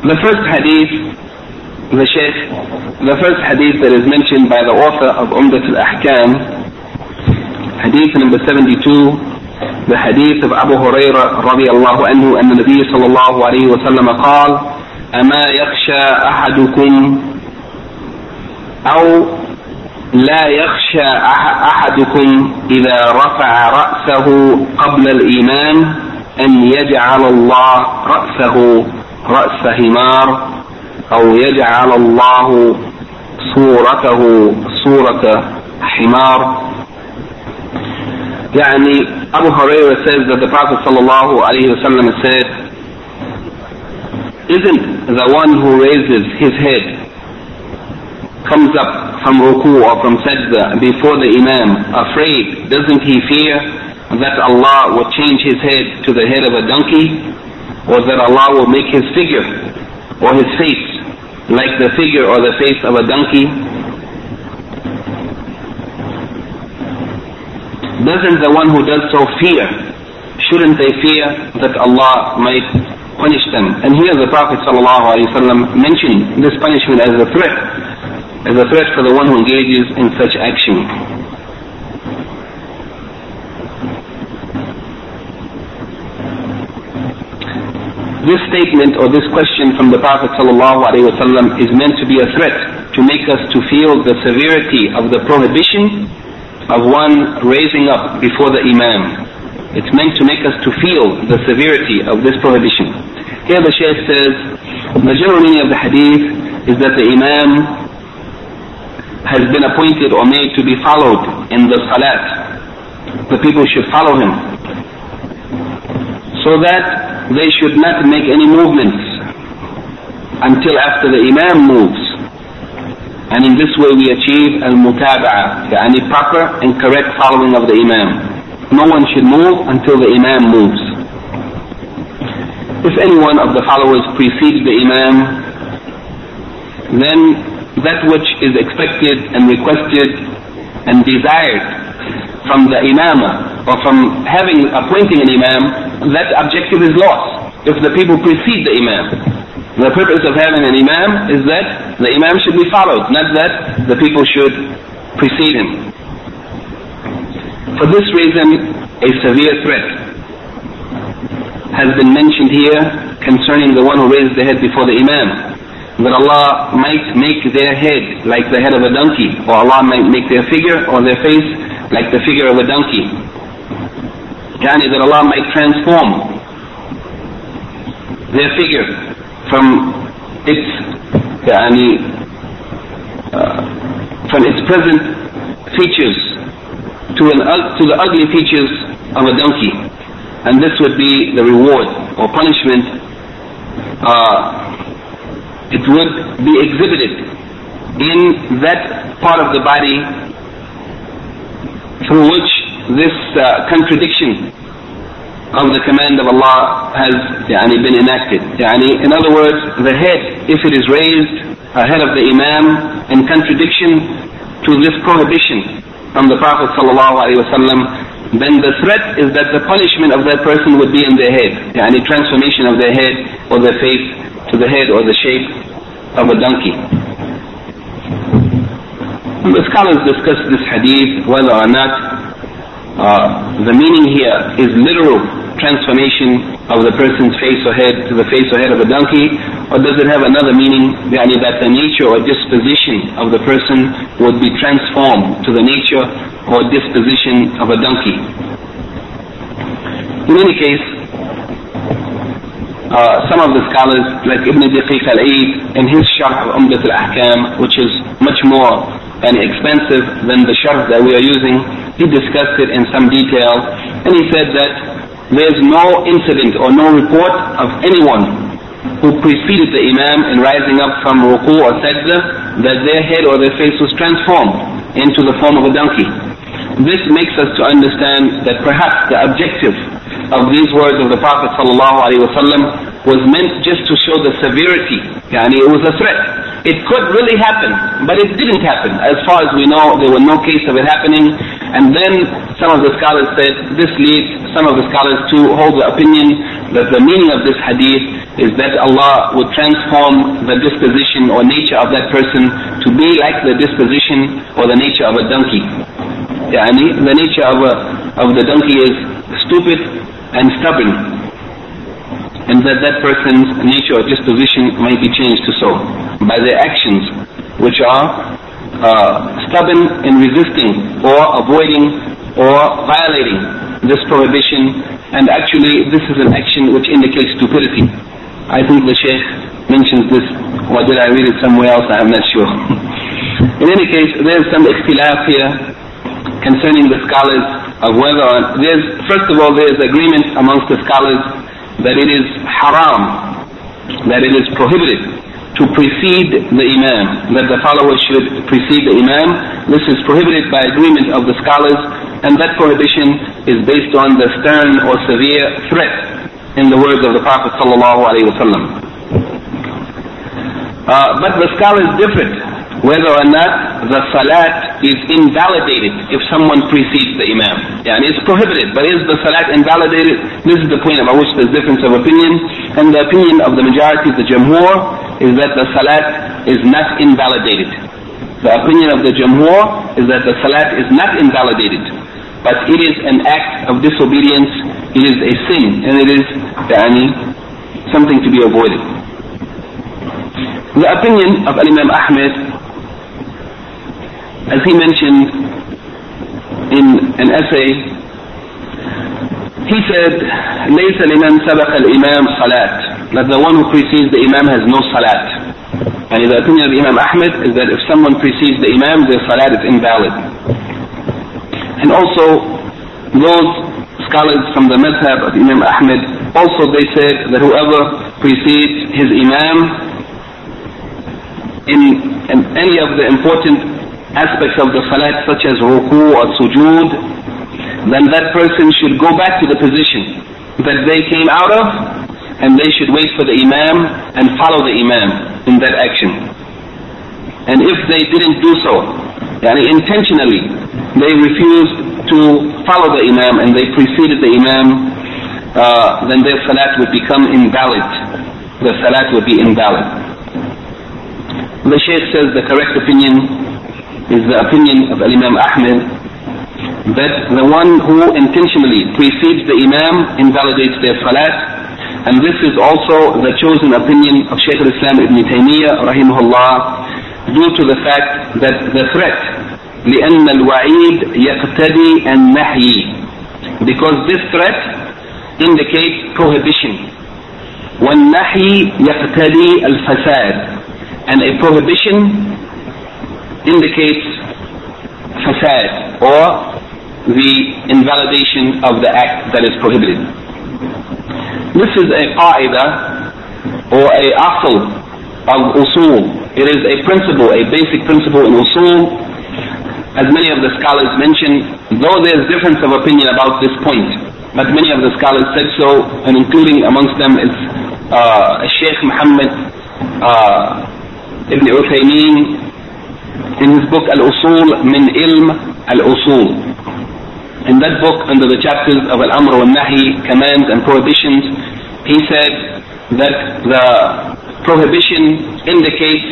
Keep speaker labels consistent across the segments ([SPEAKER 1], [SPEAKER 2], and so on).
[SPEAKER 1] The first hadith that is mentioned by the author of Umdat al-Ahkam, hadith number 72, the hadith of Abu Hurairah radiyallahu anhu, أن النبي صلى الله عليه وسلم قال: أما يخشى أحدكم أو لا يخشى أحدكم إذا رفع رأسه قبل الإمام أن يجعل الله رأسه رأس حمار أو يجعل الله صورته صورة حمار. يعني Abu Hurairah says that the Prophet sallallahu alaihi wasallam said, isn't the one who raises his head, comes up from ruku or from sajda before the imam, afraid, doesn't he fear that Allah will change his head to the head of a donkey, or that Allah will make his figure or his face like the figure or the face of a donkey? Doesn't the one who does so fear? Shouldn't they fear that Allah might punish them? And here the Prophet ﷺ mentioned this punishment as a threat for the one who engages in such action. This statement or this question from the Prophet ﷺ is meant to be a threat, to make us to feel the severity of the prohibition of one raising up before the imam. It's meant to make us to feel the severity of this prohibition. Here the Shaykh says, the general meaning of the hadith is that the imam has been appointed or made to be followed in the salat. The people should follow him, so that they should not make any movements until after the imam moves. And in this way we achieve al-mutaba'ah, yani proper and correct following of the imam. No one should move until the imam moves. If any one of the followers precedes the imam, then that which is expected and requested and desired from the imamah, or from appointing an imam, that objective is lost if the people precede the imam. The purpose of having an imam is that the imam should be followed, not that the people should precede him. For this reason, a severe threat has been mentioned here concerning the one who raises the head before the imam, that Allah might make their head like the head of a donkey, or Allah might make their figure or their face like the figure of a donkey. Yani that Allah might transform their figure from its present features to the ugly features of a donkey, and this would be the reward or punishment. It would be exhibited in that part of the body through which this contradiction of the command of Allah has been enacted. In other words, the head, if it is raised ahead of the imam in contradiction to this prohibition from the Prophet ﷺ, then the threat is that the punishment of that person would be in their head, transformation of their head or their face to the head or the shape of a donkey. The scholars discuss this hadith, whether or not the meaning here is literal transformation of the person's face or head to the face or head of a donkey, or does it have another meaning, that the nature or disposition of the person would be transformed to the nature or disposition of a donkey. In any case, some of the scholars, like Ibn Daqiq al-Eid, in his sharh of Umdat al-Ahkam, which is much more expensive than the sharh that we are using, he discussed it in some detail, and he said that there is no incident or no report of anyone who preceded the imam in rising up from ruku or sajda that their head or their face was transformed into the form of a donkey. This makes us to understand that perhaps the objective of these words of the Prophet ﷺ was meant just to show the severity. It was a threat. It could really happen, but it didn't happen. As far as we know, there was no case of it happening, And then some of the scholars said, this leads some of the scholars to hold the opinion that the meaning of this hadith is that Allah would transform the disposition or nature of that person to be like the disposition or the nature of a donkey. Yani, the nature of the donkey is stupid and stubborn, and that person's nature or disposition might be changed to so by their actions, which are stubborn in resisting or avoiding or violating this prohibition. And actually this is an action which indicates stupidity. I think the Shaykh mentions this, or did I read it somewhere else? I am not sure. In any case, there is some ikhtilaf here concerning the scholars of whether first of all there is agreement amongst the scholars that it is haram, that it is prohibited to precede the Imam, that the followers should precede the Imam. This is prohibited by agreement of the scholars, and that prohibition is based on the stern or severe threat in the words of the Prophet sallallahu alaihi wasallam. But the scholars differed whether or not the salat is invalidated if someone precedes the Imam. Yani it's prohibited, but is the salat invalidated? This is the point about which there's difference of opinion, and the opinion of the majority, the Jamhur, is that the salat is not invalidated. The opinion of the Jamhur is that the salat is not invalidated, but it is an act of disobedience, it is a sin, and it is something to be avoided. The opinion of Imam Ahmed, as he mentioned in an essay, he said, لَيْسَ لِمَنْ سَبَقَ الْإِمَامِ صَلَاةٌ, that the one who precedes the Imam has no salat. And the opinion of Imam Ahmed is that if someone precedes the Imam, their salat is invalid. And also, those scholars from the madhab of Imam Ahmed, also they said that whoever precedes his Imam in any of the important aspects of the salat, such as ruku or sujood, then that person should go back to the position that they came out of, and they should wait for the Imam and follow the Imam in that action. And if they didn't do so, intentionally, they refused to follow the Imam and they preceded the Imam, then their salat would become invalid. The salat would be invalid. The Shaykh says the correct opinion is the opinion of Imam Ahmed, that the one who intentionally precedes the Imam invalidates their salat, and this is also the chosen opinion of Shaykh al-Islam Ibn Taymiyyah rahimahullah, due to the fact that the threat لأن الوعيد يقتدي النهي, because this threat indicates prohibition. والنهي يقتدي الفساد, and a prohibition indicates fasad, or the invalidation of the act that is prohibited. This is a qaida or a asl of usul. It is a principle, a basic principle in usul, as many of the scholars mention, though there is difference of opinion about this point, but many of the scholars said so, and including amongst them is Shaykh Muhammad Ibn Uthaymeen in his book Al-Usul min Ilm Al-Usul. In that book, under the chapters of Al-Amr wal-Nahi, commands and prohibitions, he said that the prohibition indicates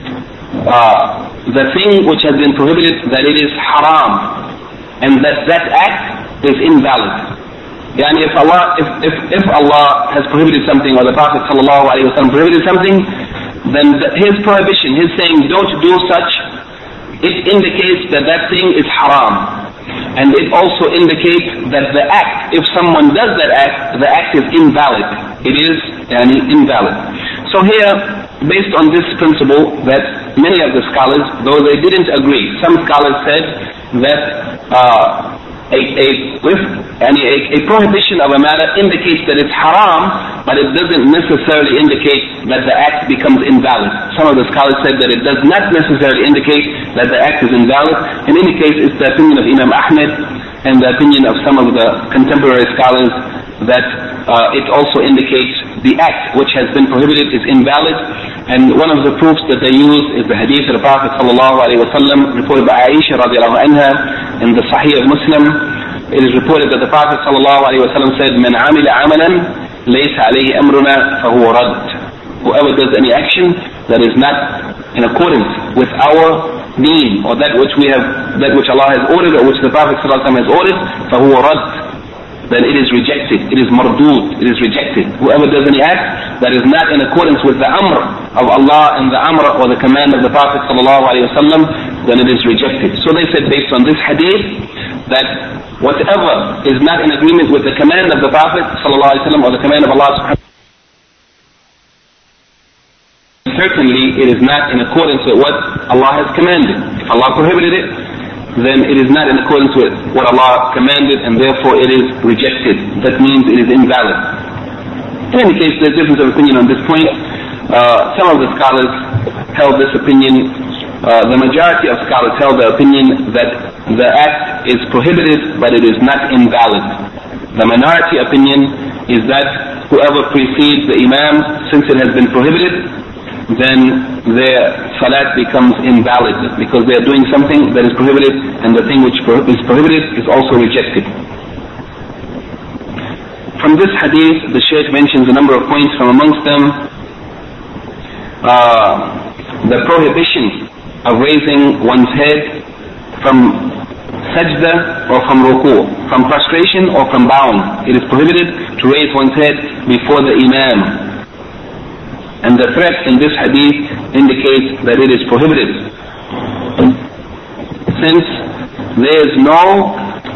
[SPEAKER 1] the thing which has been prohibited, that it is haram, and that act is invalid. Yani if Allah has prohibited something, or the Prophet ﷺ prohibited something, then his prohibition, his saying don't do such, it indicates that thing is haram. And it also indicates that the act, if someone does that act, the act is invalid. It is invalid. So here, based on this principle, that many of the scholars, though they didn't agree, some scholars said that a prohibition of a matter indicates that it's haram, but it doesn't necessarily indicate that the act becomes invalid. Some of the scholars said that it does not necessarily indicate that the act is invalid. In any case, it's the opinion of Imam Ahmed and the opinion of some of the contemporary scholars that it also indicates the act which has been prohibited is invalid. And one of the proofs that they use is the hadith of the Prophet ﷺ reported by Aisha radiallahu anha, in the Sahih of Muslim, it is reported that the Prophet ﷺ said, "Man amila amalan laysa alayhi amruna fahuwa rad." Whoever does any action that is not in accordance with our deen, or that which Allah has ordered, or which the Prophet ﷺ has ordered, fahuwa rad, then it is rejected. It is mardud. It is rejected. Whoever does any act that is not in accordance with the amr of Allah and the amr or the command of the Prophet ﷺ, then it is rejected. So they said, based on this hadith, that whatever is not in agreement with the command of the Prophet ﷺ or the command of Allah subhanahu wa ta'ala, certainly it is not in accordance with what Allah has commanded. If Allah prohibited it, then it is not in accordance with what Allah commanded, and therefore it is rejected. That means it is invalid. In any case, there's difference of opinion on this point. Some of the scholars held this opinion. The majority of scholars held the opinion that the act is prohibited, but it is not invalid. The minority opinion is that whoever precedes the imam, since it has been prohibited, then their salat becomes invalid, because they are doing something that is prohibited, and the thing which is prohibited is also rejected. From this hadith, the Shaykh mentions a number of points. From amongst them, the prohibition of raising one's head from sajda or from ruku', from prostration or from bowing. It is prohibited to raise one's head before the imam. And the threat in this hadith indicates that it is prohibited, since there is no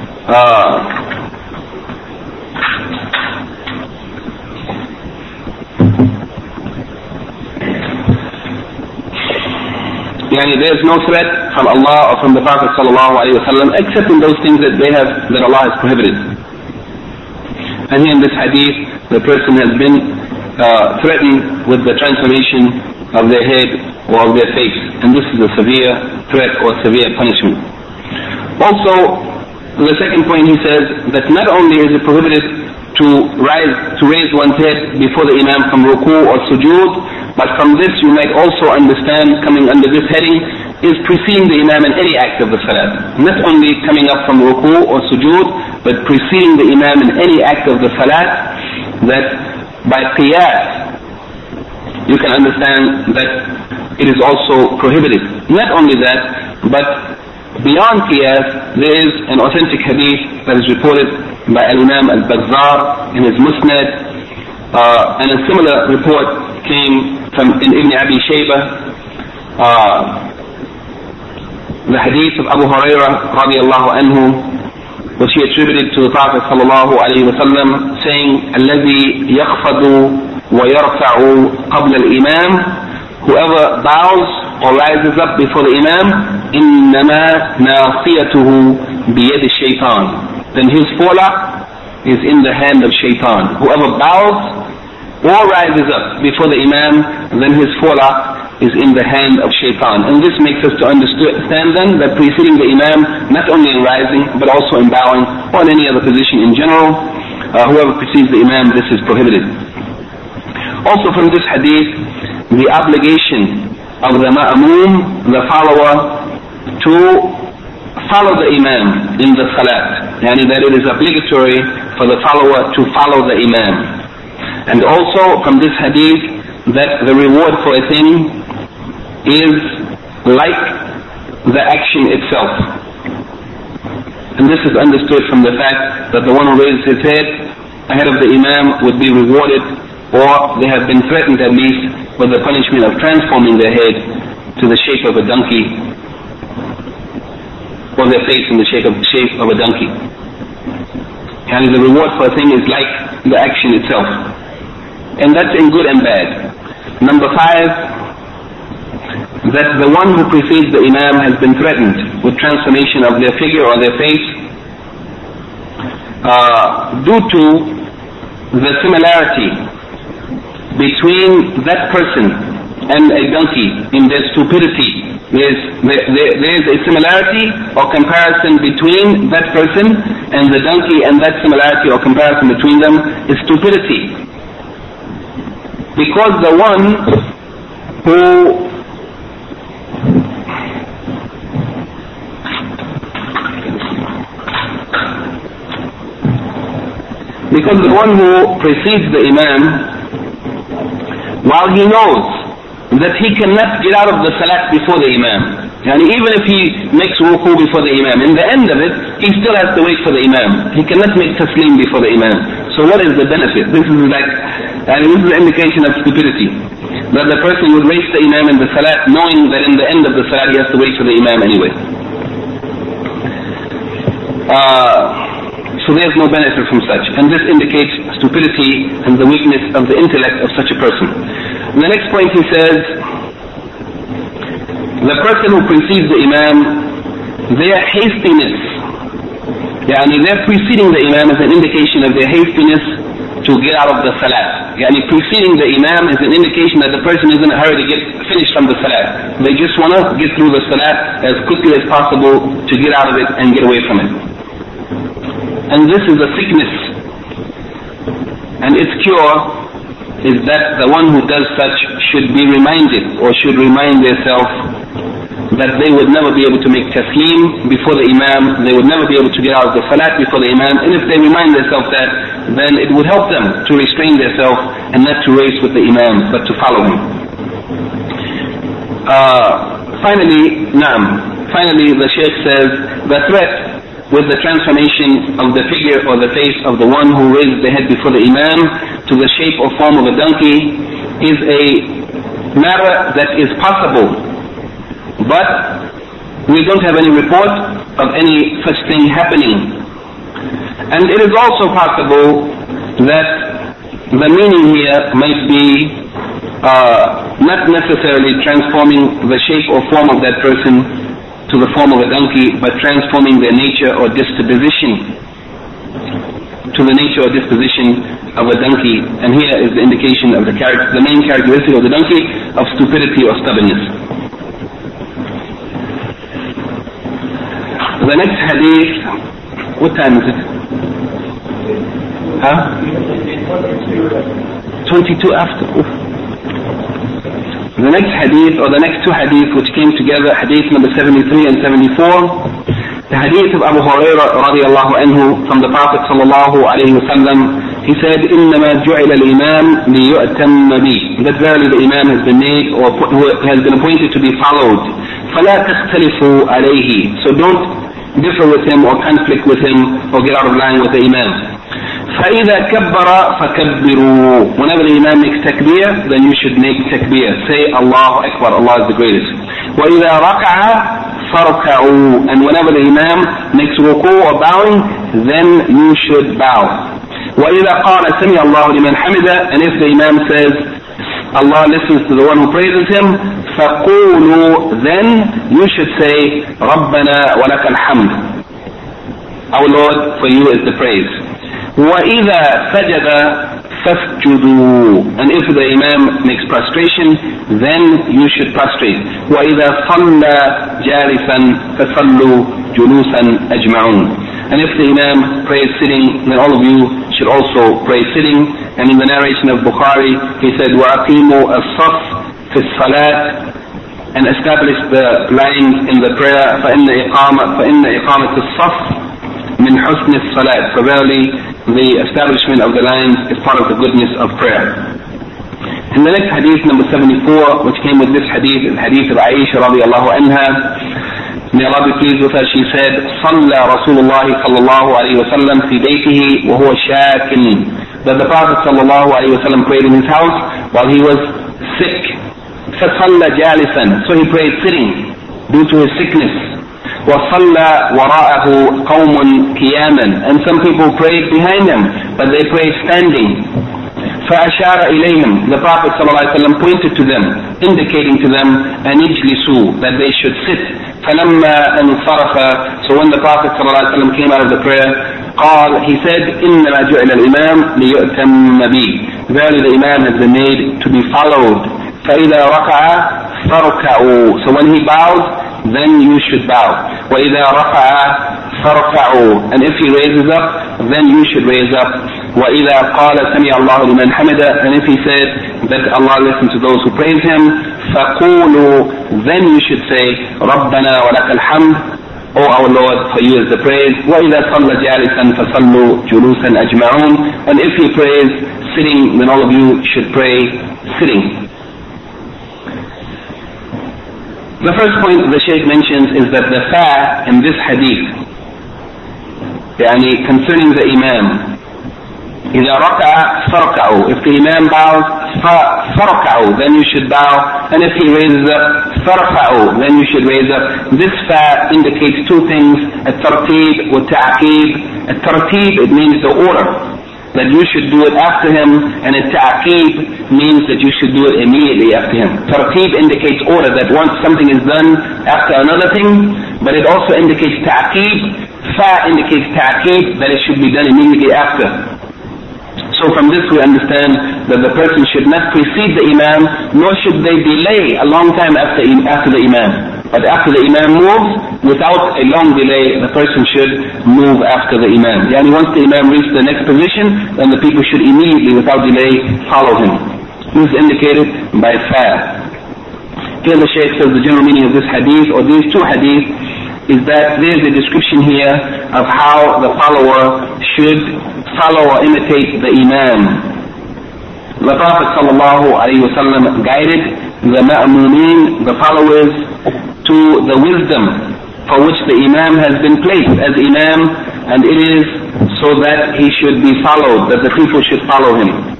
[SPEAKER 1] threat from Allah or from the Prophet ﷺ, except in those things that Allah has prohibited. And here in this hadith, the person has been threatened with the transformation of their head or of their face, and this is a severe threat or severe punishment. Also, the second point, he says that not only is it prohibited to raise one's head before the imam from ruku' or sujood, but from this you might also understand, coming under this heading, is preceding the imam in any act of the salat. Not only coming up from ruku' or sujood, but preceding the imam in any act of the salat, that by qiyas, you can understand that it is also prohibited. Not only that, but beyond qiyas, there is an authentic hadith that is reported by Al-Imam Al-Bazzar in his Musnad, and a similar report came from Ibn Abi Shaybah, the hadith of Abu Hurairah radiallahu anhu, which he attributed to the Prophet sallallahu alaihi wasallam, saying, "Alladhi yakhfadu wa yarfa'u qabla al-imam." Whoever bows or rises up before the imam, innama nasiyatuhu biyad ash-shaytan. Then his forelock is in the hand of shaitan. Whoever bows or rises up before the imam, then his forelock is in the hand of shaitan. And this makes us to understand then that preceding the imam, not only in rising, but also in bowing, or in any other position in general, whoever precedes the imam, this is prohibited. Also from this hadith, the obligation of the ma'amoom, the follower, to follow the imam in the salat. Yani that it is obligatory for the follower to follow the imam. And also from this hadith, that the reward for a thing is like the action itself. And this is understood from the fact that the one who raises his head ahead of the imam would be rewarded, or they have been threatened at least with the punishment of transforming their head to the shape of a donkey, or their face in the shape of a donkey. And the reward for a thing is like the action itself. And that's in good and bad. Number 5, that the one who precedes the imam has been threatened with transformation of their figure or their face due to the similarity between that person and a donkey in their stupidity. There is a similarity or comparison between that person and the donkey, and that similarity or comparison between them is stupidity. Because the one who Because the one who precedes the Imam, while he knows that he cannot get out of the salat before the Imam, and even if he makes ruku before the Imam, in the end of it, he still has to wait for the Imam. He cannot make taslim before the Imam. So what is the benefit? This is like, this is an indication of stupidity. That the person would raise the Imam in the salat knowing that in the end of the salat he has to wait for the Imam anyway. So there's no benefit from such. And this indicates stupidity and the weakness of the intellect of such a person. The next point he says, the person who precedes the Imam, their hastiness, their preceding the Imam is an indication of their hastiness to get out of the salat. Preceding the Imam is an indication that the person is in a hurry to get finished from the salat. They just want to get through the salat as quickly as possible to get out of it and get away from it. And this is a sickness. And its cure is that the one who does such should be reminded, or should remind themselves, that they would never be able to make taslim before the Imam, they would never be able to get out of the salat before the Imam, and if they remind themselves that, then it would help them to restrain themselves and not to race with the Imam, but to follow him. Finally, the Shaykh says, the threat with the transformation of the figure or the face of the one who raised the head before the Imam to the shape or form of a donkey is a matter that is possible. But we don't have any report of any such thing happening. And it is also possible that the meaning here might be not necessarily transforming the shape or form of that person to the form of a donkey, but transforming their nature or disposition to the nature or disposition of a donkey. And here is the indication of the main characteristic of the donkey, of stupidity or stubbornness. The next hadith, what time is it? 22 after. Oof. The next hadith, or the next two hadith which came together, hadith number 73 and 74, the hadith of Abu Hurairah radiallahu anhu from the Prophet sallallahu alayhi wa sallam, he said, إِنَّمَا جُعِلَ الْإِمَامِ لِيُؤْتَمَّ بِهِ. That verily the Imam has been made, or has been appointed to be followed. فَلَا تَخْتَلِفُوا عَلَيْهِ. So don't differ with him or conflict with him or get out of line with the Imam. فَإِذَا كَبَّرَ فَكَبِّرُوا. Whenever the Imam makes takbir, then you should make takbir. Say Allahu Akbar, Allah is the greatest. وَإِذَا رَكَعَ فَارْكَعُوا. And whenever the Imam makes ruku or bowing, then you should bow. وَإِذَا قَالَ سَمِعَ اللَّهُ لِمَنْ حَمِدَ. And if the Imam says, Allah listens to the one who praises him, فَقُولُوا. Then you should say, رَبَّنَا وَلَكَ الْحَمْدُ. Our Lord, for you is the praise. وَإِذَا سَجَدَ فَاسْجُدُوا. And if the Imam makes prostration, then you should prostrate. وَإِذَا صَلَّى جَالِسًا فَصَلُّوا جُلُوسًا أَجْمَعُونَ. And if the Imam prays sitting, then all of you should also pray sitting. And in the narration of Bukhari, he said, وَأَقِيمُوا الصَّفْ فِي الصَّلَاةِ. And establish the lines in the prayer. فَإِنَّ إِقَامَةِ الصَّفْ مِنْ حُسْنِ الصَّلَاةِ. For verily, the establishment of the lines is part of the goodness of prayer. In the next hadith, number 74, which came with this hadith, is hadith of Aisha radiallahu anha. May Allah be pleased with her. She said, صلى رسول الله صلى الله عليه وسلم في بيته وهو شاك. That the Prophet صلى الله عليه وسلم prayed in his house while he was sick. فصلى جالسا. So he prayed sitting due to his sickness. وصلى وراءه قوم قياما. And some people prayed behind him, but they prayed standing. فأشار إليهم. The Prophet ﷺ pointed to them, indicating to them, أن يجلسوا, that they should sit. فلما انصرف. So when the Prophet ﷺ came out of the prayer, قال, he said, إنما جعل الإمام ليؤتم به. Verily the Imam has been made to be followed. فإذا ركع فاركعوا. So when he bows, then you should bow. وَإِذَا رَفَعَ فَارْفَعُوا. And if he raises up, then you should raise up. وَإِذَا قَالَ سَمِعَ اللَّهُ لِمَنْ حَمِدَ. And if he said that Allah listens to those who praise him, فَقُولُوا. Then you should say, رَبَّنَا وَلَكَ الْحَمْدُ. O our Lord, for you is the praise. وَإِذَا صَلَّ جَالِسًا فَصَلُّوا جُلُوسًا أَجْمَعُونَ. And if he prays sitting, then all of you should pray sitting. The first point the Shaykh mentions is that the fa in this hadith, concerning the Imam, إِذَا رَكَعَ فَرْكَعُوا. If the Imam bows, فَرْكَعُوا, then you should bow. And if he raises up, فَرْفَعُوا, then you should raise up. This fa indicates two things, الترتيب والتعقيب. الترتيب, it means the order, that you should do it after him, and التعقيب means that you should do it immediately after him. Tartib indicates order, that once something is done after another thing, but it also indicates ta'qib. Fa indicates ta'qib, that it should be done immediately after. So from this we understand that the person should not precede the Imam, nor should they delay a long time after the Imam. But after the Imam moves, without a long delay, the person should move after the Imam. Once the Imam reaches the next position, then the people should immediately, without delay, follow him. This is indicated by fa. Here the Shaykh says the general meaning of this hadith, or these two hadiths, is that there is a description here of how the follower should follow or imitate the Imam. The Prophet ﷺ guided the ma'mumeen, the followers, to the wisdom for which the Imam has been placed as Imam, and it is so that he should be followed, that the people should follow him.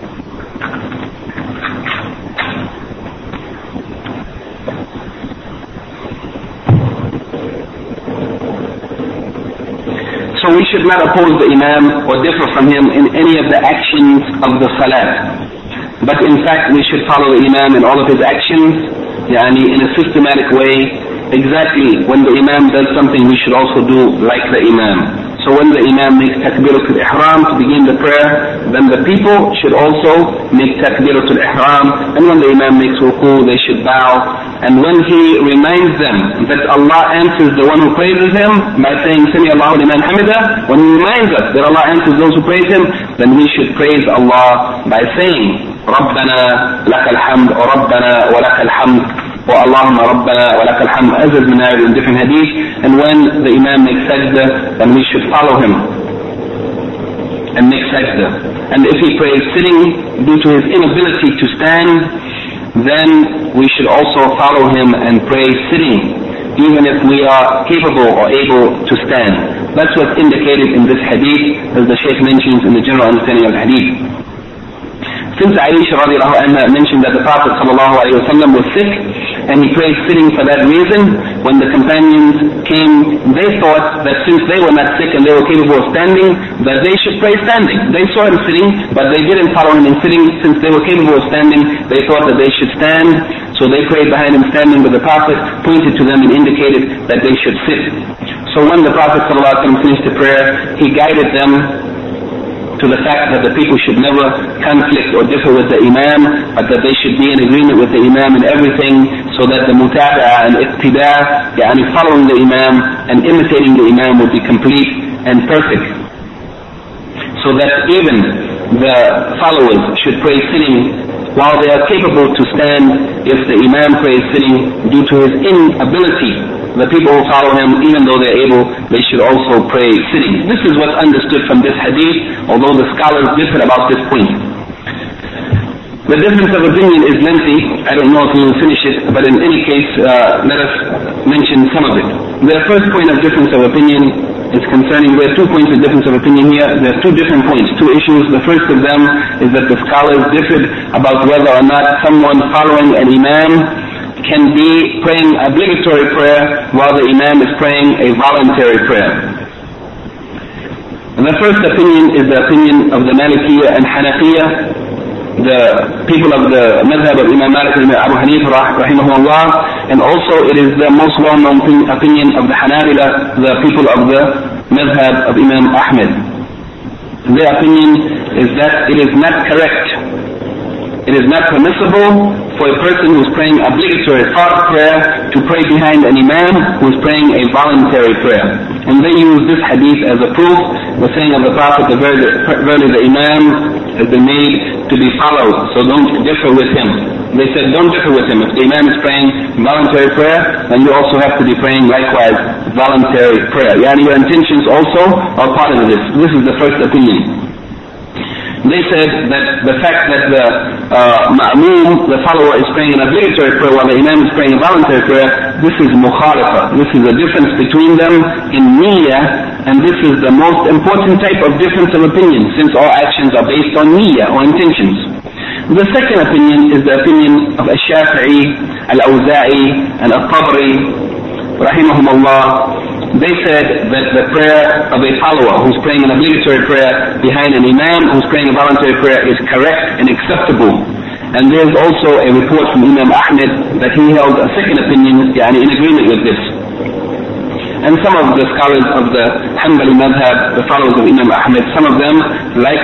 [SPEAKER 1] So we should not oppose the Imam or differ from him in any of the actions of the Salat. But in fact we should follow the Imam in all of his actions, in a systematic way. Exactly when the Imam does something, we should also do like the Imam. So when the Imam makes takbiratul ihram to begin the prayer, then the people should also make takbiratul ihram. And when the Imam makes ruku, they should bow. And when he reminds them that Allah answers the one who praises him by saying Sami Allahu liman hamida, when he reminds us that Allah answers those who praise him, then we should praise Allah by saying Rabbana lakal hamd, or Rabbana wa lakal hamd, or Allahumma Rabbana wa lakal hamd, as is narrated in different hadith. And when the Imam makes sajda, then we should follow him and make sajda. And if he prays sitting due to his inability to stand, then we should also follow him and pray sitting, even if we are capable or able to stand. That's what's indicated in this hadith, as the Shaykh mentions in the general understanding of the hadith. Since Aisha radiallahu anha mentioned that the Prophet sallallahu alayhi wa sallam was sick, and he prayed sitting for that reason, when the companions came, they thought that since they were not sick and they were capable of standing, that they should pray standing. They saw him sitting, but they didn't follow him in sitting. Since they were capable of standing, they thought that they should stand, so they prayed behind him standing, but the Prophet pointed to them and indicated that they should sit. So when the Prophet sallallahu alayhi wa sallam finished the prayer, he guided them to the fact that the people should never conflict or differ with the Imam, but that they should be in agreement with the Imam in everything, so that the mutaba'a and iqtida, following the Imam and imitating the Imam, would be complete and perfect. So that even the followers should pray sitting while they are capable to stand. If the Imam prays sitting due to his inability, the people who follow him, even though they're able, they should also pray sitting. This is what's understood from this hadith, although the scholars differ about this point. The difference of opinion is lengthy. I don't know if we will finish it, but in any case, let us mention some of it. The first point of difference of opinion is concerning, there are 2 points of difference of opinion here. There are 2 different points, 2 issues. The first of them is that the scholars differed about whether or not someone following an Imam can be praying obligatory prayer while the Imam is praying a voluntary prayer. And the first opinion is the opinion of the Malikiyya and Hanafiya, the people of the madhab of Imam Malik and Abu Hanifa rahimahullah, and also it is the most well-known opinion of the Hanabila, the people of the madhab of Imam Ahmed. Their opinion is that it is not correct, it is not permissible for a person who is praying obligatory fard prayer to pray behind an Imam who is praying a voluntary prayer. And they use this hadith as a proof, the saying of the Prophet, verily the Imam has been made to be followed, so don't differ with him. They said, don't differ with him. If the Imam is praying voluntary prayer, then you also have to be praying likewise voluntary prayer. Yani your intentions also are part of this. This is the first opinion. They said that the fact that the ma'moom, the follower, is praying an obligatory prayer while the Imam is praying a voluntary prayer, this is mukhalifa. This is a difference between them in niyyah, and this is the most important type of difference of opinion, since all actions are based on niyyah or intentions. The second opinion is the opinion of Al-Shafi'i, Al-Awza'i, and Al-Tabari, rahimahumullah. They said that the prayer of a follower who's praying an obligatory prayer behind an Imam who's praying a voluntary prayer is correct and acceptable. And there's also a report from Imam Ahmed that he held a second opinion, in agreement with this. And some of the scholars of the Hanbali madhab, the followers of Imam Ahmed, some of them, like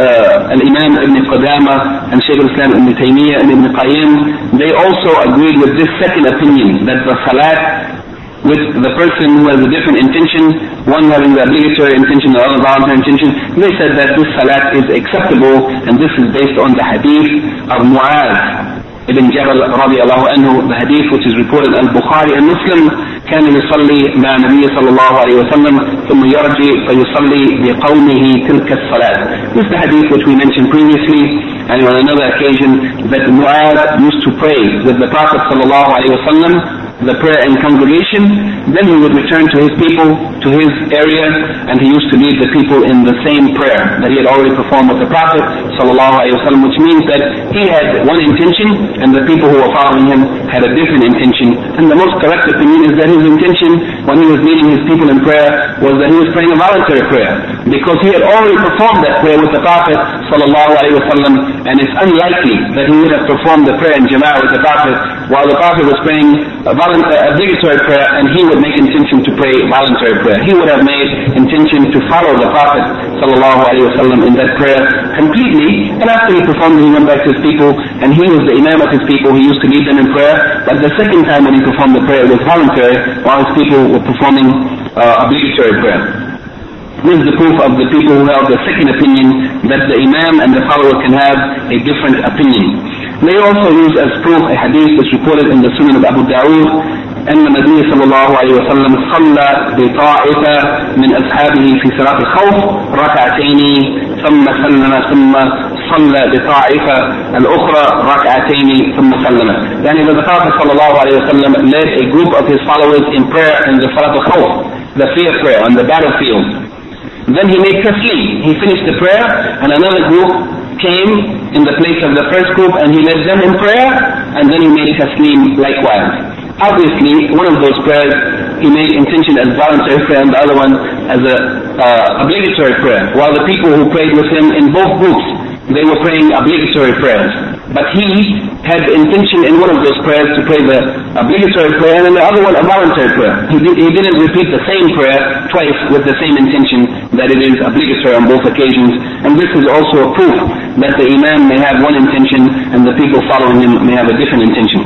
[SPEAKER 1] Al-Imam Ibn Qudama and Shaykh al-Islam Ibn Taymiyyah and Ibn Qayyim, they also agreed with this second opinion, that the salat with the person who has a different intention, one having the obligatory intention, the other voluntary intention, they said that this salat is acceptable, and this is based on the hadith of Mu'adh ibn Jabal radiallahu anhu, the hadith which is reported in Al-Bukhari and Muslim, كان يصلي مع النبي صلى الله عليه وسلم ثم يرجع فيصلي بقومه تلك الصلاة. This is the hadith which we mentioned previously, and on another occasion, that Mu'adh used to pray with the Prophet صلى الله عليه وسلم the prayer in congregation, then he would return to his people, to his area, and he used to lead the people in the same prayer that he had already performed with the Prophet sallallahu alaihi wasallam, which means that he had one intention and the people who were following him had a different intention. And the most correct opinion is that his intention when he was leading his people in prayer was that he was praying a voluntary prayer, because he had already performed that prayer with the Prophet sallallahu alaihi wasallam, and it's unlikely that he would have performed the prayer in Jama'ah with the Prophet while the Prophet was praying a obligatory prayer and he would make intention to pray voluntary prayer. He would have made intention to follow the Prophet sallallahu alaihi wasallam in that prayer completely, and after he performed it, he went back to his people, and he was the Imam of his people. He used to lead them in prayer, but the second time when he performed the prayer, it was voluntary while his people were performing obligatory prayer. This is the proof of the people who held the second opinion, that the Imam and the follower can have a different opinion. They also use as proof a hadith that's reported in the Sunan of Abu Dawood, أن النبي صلى الله عليه وسلم صلى بطائفة من أصحابه في صلاة الخوف ركعتين ثم سلم ثم صلى بطائفة الأخرى ركعتين ثم سلم. يعني the Prophet صلى الله عليه وسلم led a group of his followers in prayer in the Salat al-Khawf, the fear prayer on the battlefield. Then he made taslim. He finished the prayer, and another group came in the place of the first group, and he led them in prayer, and then he made taslim likewise. Obviously, one of those prayers he made intention as voluntary prayer, and the other one as a obligatory prayer. While the people who prayed with him in both groups, they were praying obligatory prayers. But he had the intention in one of those prayers to pray the obligatory prayer, and in the other one a voluntary prayer. He didn't repeat the same prayer twice with the same intention that it is obligatory on both occasions. And this is also a proof that the Imam may have one intention and the people following him may have a different intention.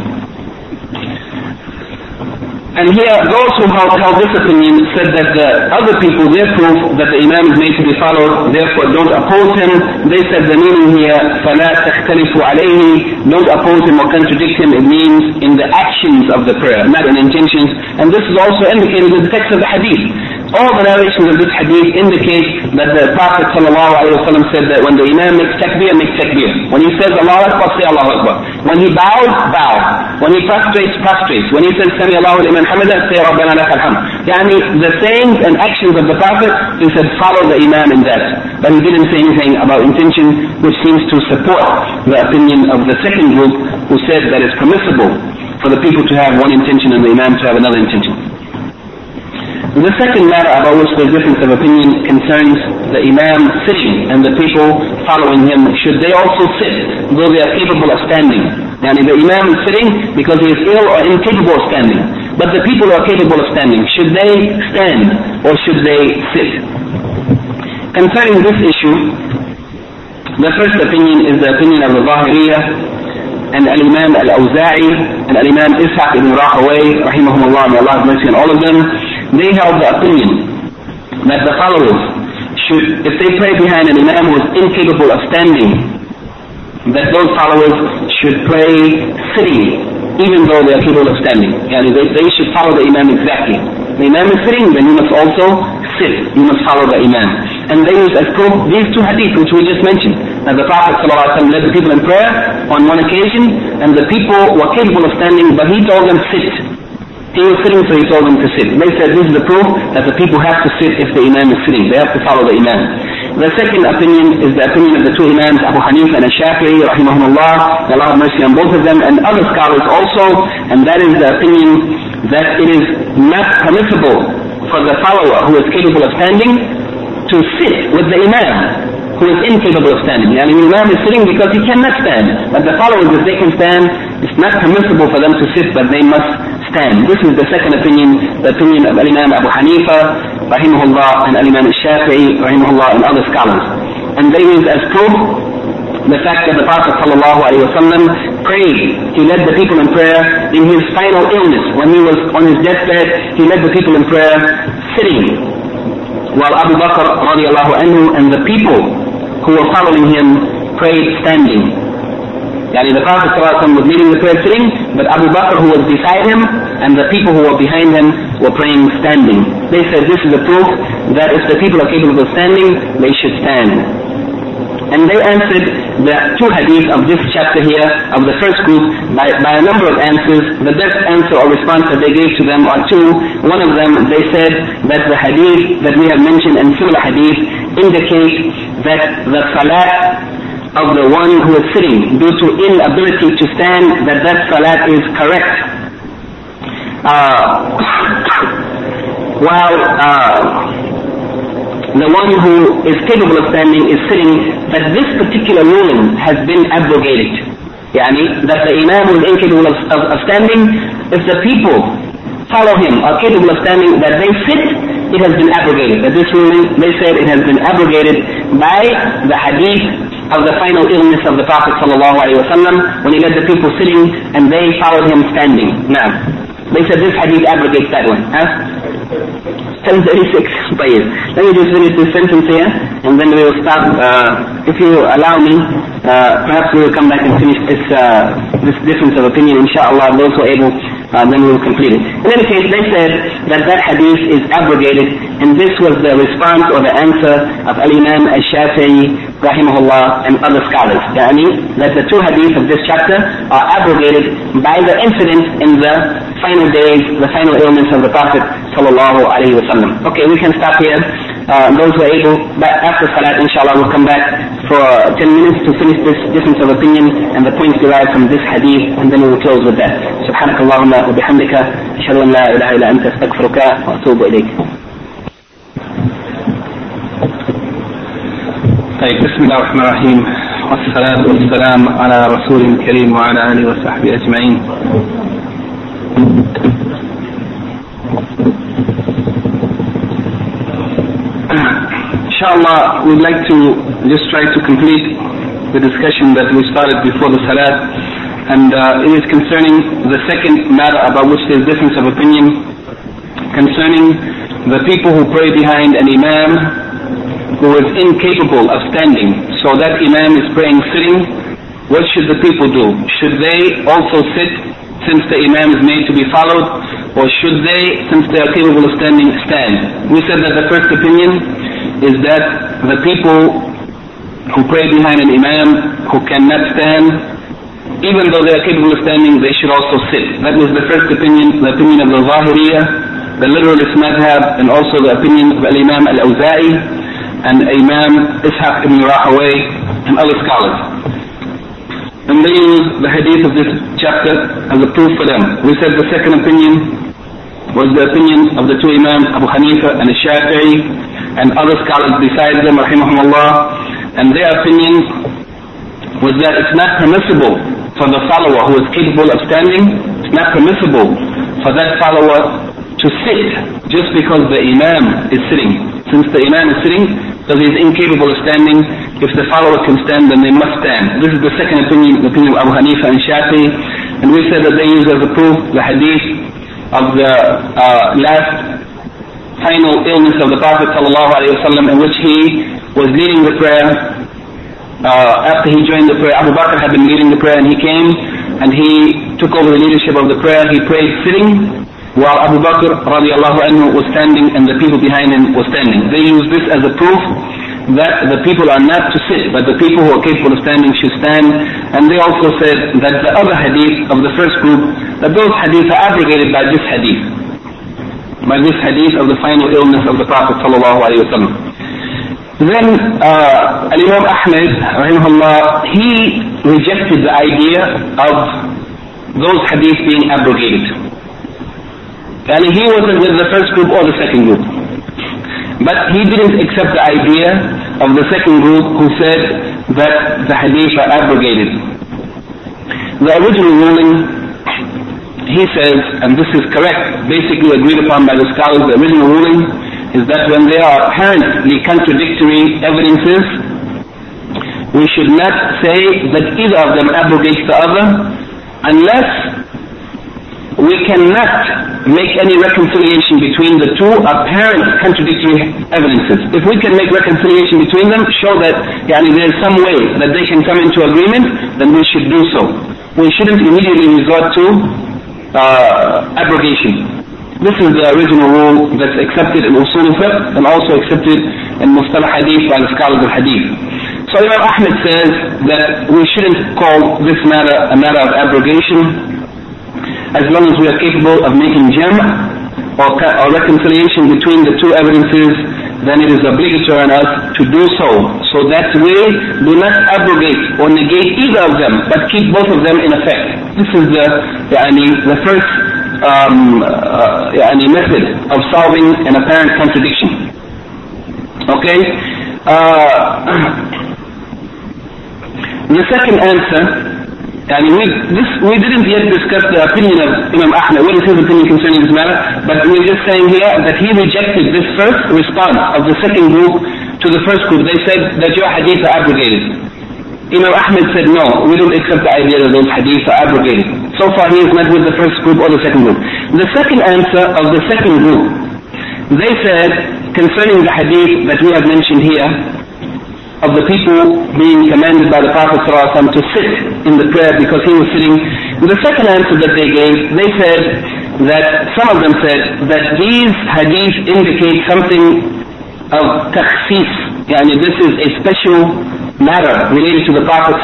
[SPEAKER 1] And here, those who held this opinion said that the other people, their proof that the Imam is made to be followed, therefore don't oppose him. They said the meaning here, فَلَا تَخْتَلِفُوا عَلَيْهِ, don't oppose him or contradict him. It means in the actions of the prayer, not in intentions. And this is also indicated in the text of the hadith. All the narrations of this hadith indicate that the Prophet ﷺ said that when the Imam makes takbir, make takbir. When he says Allahu Akbar, say Allahu Akbar. When he bows, bow. When he prostrates, prostrates. When he says Sami Allahu liman hamida, say Rabbana lakal hamd. Yani the sayings and actions of the Prophet, he said follow the Imam in that. But he didn't say anything about intention, which seems to support the opinion of the second group who said that it's permissible for the people to have one intention and the Imam to have another intention. The second matter about which there is difference of opinion concerns the Imam sitting and the people following him. Should they also sit, though they are capable of standing? Yani the Imam is sitting because he is ill or incapable of standing. But the people are capable of standing. Should they stand or should they sit? Concerning this issue, the first opinion is the opinion of the Zahiriyyah and Al-Imam Al-Awza'i and Al-Imam Ishaq ibn Rahawayh, rahimahumullah, may Allah have mercy on all of them. They held the opinion that the followers if they pray behind an imam who is incapable of standing, that those followers should pray sitting, even though they are capable of standing. Yani they should follow the imam exactly. The imam is sitting, then you must also sit. You must follow the imam. And they use as proof these two hadiths which we just mentioned. That the Prophet ﷺ led the people in prayer on one occasion, and the people were capable of standing, but he told them sit. He was sitting, so he told them to sit. They said this is the proof that the people have to sit if the imam is sitting. They have to follow the imam. The second opinion is the opinion of the two imams, Abu Hanifa and Shafi'i, rahimahumullah. May Allah have mercy on both of them, and other scholars also. And that is the opinion that it is not permissible for the follower who is capable of standing to sit with the imam who is incapable of standing. The imam is sitting because he cannot stand. But the followers, if they can stand, it's not permissible for them to sit, but they must stand. This is the second opinion, the opinion of Imam Abu Hanifa, rahimahullah, and Imam Shafi'i, rahimahullah, and other scholars. And they use as proof the fact that the Prophet ﷺ prayed. He led the people in prayer in his final illness. When he was on his deathbed, he led the people in prayer sitting, while Abu Bakr radiallahu anhu and the people who were following him prayed standing. The Prophet ﷺ was leading the prayer sitting, but Abu Bakr, who was beside him, and the people who were behind him were praying standing. They said this is a proof that if the people are capable of standing, they should stand. And they answered the two hadiths of this chapter here, of the first group, by a number of answers. The best answer or response that they gave to them are two. One of them, they said that the hadith that we have mentioned and similar hadith indicate that the salat of the one who is sitting due to inability to stand, that salat is correct. While the one who is capable of standing is sitting, that this particular ruling has been abrogated. That the imam who is incapable of standing, if the people follow him, are capable of standing, that they sit, it has been abrogated. That this ruling, they said, it has been abrogated by the hadith of the final illness of the Prophet ﷺ, when he led the people sitting and they followed him standing. Now, they said this hadith abrogates that one. 1036. Let me just finish this sentence here, and then we will stop. If you allow me, perhaps we will come back and finish this difference of opinion, inshallah. Those who are able, then we will complete it. In any case, they said that hadith is abrogated, and this was the response or the answer of Al-Imam Al-Shafi'i, rahimahullah, and other scholars. That the two hadith of this chapter are abrogated by the incident in the final days, the final illness of the Prophet sallallahu alaihi wasallam. Okay, we can stop here. Those who are able, after salat, inshallah, we'll come back for 10 minutes to finish this difference of opinion and the points derived from this hadith, and then we will close with that. سبحانك اللهم وبحمدك أشهد أن لا إله إلا أنت أستغفرك وأتوب إليك. طيب، بسم الله الرحمن الرحيم، والصلاة والسلام على رسول الكريم وعلى آله وصحبه أجمعين. Inshallah, we'd like to just try to complete the discussion that we started before the salat, and it is concerning the second matter about which there is difference of opinion, concerning the people who pray behind an imam who is incapable of standing. So that imam is praying sitting. What should the people do? Should they also sit, since the imam is made to be followed, or should they, since they are capable of standing, stand? We said that the first opinion is that the people who pray behind an imam who cannot stand, even though they are capable of standing, they should also sit. That was the first opinion, the opinion of the Zahiriyah, the literalist madhab, and also the opinion of Imam Al-Awza'i and Imam Ishaq ibn Rahaway and other scholars. And they use the hadith of this chapter as a proof for them. We said the second opinion was the opinion of the two imams, Abu Hanifa and Shafi'i, and other scholars besides them, rahimahumullah, and their opinion was that it's not permissible for the follower who is capable of standing, it's not permissible for that follower to sit just because the imam is sitting. Since the imam is sitting, because he is incapable of standing, if the follower can stand, then they must stand. This is the second opinion, the opinion of Abu Hanifa and Shafi'i, and we said that they use as a proof the hadith of the last final illness of the Prophet ﷺ, in which he was leading the prayer. After he joined the prayer, Abu Bakr had been leading the prayer, and he came and he took over the leadership of the prayer. He prayed sitting, while Abu Bakr radiallahu anhu was standing and the people behind him were standing. They used this as a proof that the people are not to sit, but the people who are capable of standing should stand. And they also said that the other hadith of the first group, that those hadiths are abrogated by this hadith of the final illness of the Prophet sallallahu alaihi wasallam. Then Imam Ahmed rahimahullah, he rejected the idea of those hadiths being abrogated. And he wasn't with the first group or the second group. But he didn't accept the idea of the second group who said that the hadith are abrogated. The original ruling, he says, and this is correct, basically agreed upon by the scholars, the original ruling is that when there are apparently contradictory evidences, we should not say that either of them abrogates the other, unless we cannot make any reconciliation between the two apparent contradictory evidences. If we can make reconciliation between them, show that there is some way that they can come into agreement, then we should do so. We shouldn't immediately resort to abrogation. This is the original rule that's accepted in Usul al-Fiqh and also accepted in Mustalah Hadith by the scholars of Hadith. So Imam Ahmed says that we shouldn't call this matter a matter of abrogation, as long as we are capable of making jam' or reconciliation between the two evidences, then it is obligatory on us to do so. So that way, do not abrogate or negate either of them, but keep both of them in effect. This is the first method of solving an apparent contradiction. Okay? The second answer, we didn't yet discuss the opinion of Imam Ahmed. What is his opinion concerning this matter? But we're just saying here that he rejected this first response of the second group to the first group. They said that your hadith are abrogated. Imam Ahmed said no, we don't accept the idea that those hadiths are abrogated. So far he is not with the first group or the second group. The second answer of the second group, they said concerning the hadith that we have mentioned here, of the people being commanded by the Prophet ﷺ to sit in the prayer because he was sitting. The second answer that they gave, they said that some of them said that these hadith indicate something of takhsis. This is a special matter related to the Prophet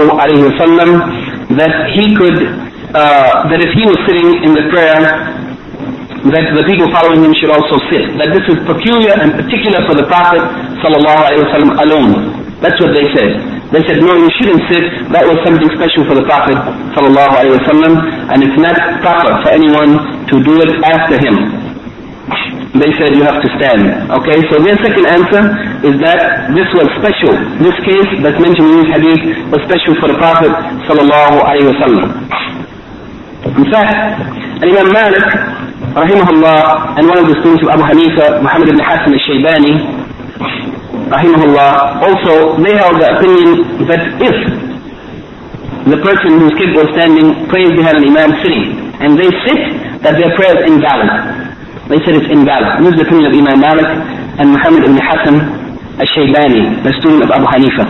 [SPEAKER 1] ﷺ, that he could, that if he was sitting in the prayer, that the people following him should also sit. That this is peculiar and particular for the Prophet ﷺ alone. That's what they said. They said, no, you shouldn't sit. That was something special for the Prophet ﷺ, and it's not proper for anyone to do it after him. They said you have to stand. Okay, so their second answer is that this was special. This case that's mentioned in this hadith was special for the Prophet ﷺ. In fact, Imam Malik rahimahullah, and one of the students of Abu Hanifa, Muhammad ibn Hassan al-Shaybani rahimahullah, also they held the opinion that if the person who's capable of standing prays behind an imam sitting, and they sit, that their prayer is invalid. They said it's invalid. This is the opinion of Imam Malik and Muhammad ibn Hassan al-Shaybani, the student of Abu Hanifa.